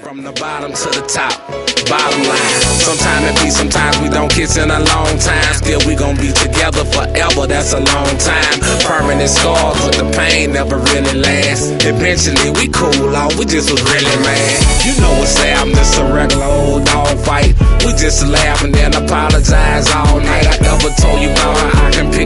From the bottom to the top, bottom line. Sometimes it be, sometimes we don't kiss in a long time. Still we gon' be together forever, that's a long time. Permanent scars, but the pain never really lasts. Eventually we cool off, we just was really mad. You know what's sad, I'm just a regular old dog fight. We just laugh and then apologize all night. I never told you about how I can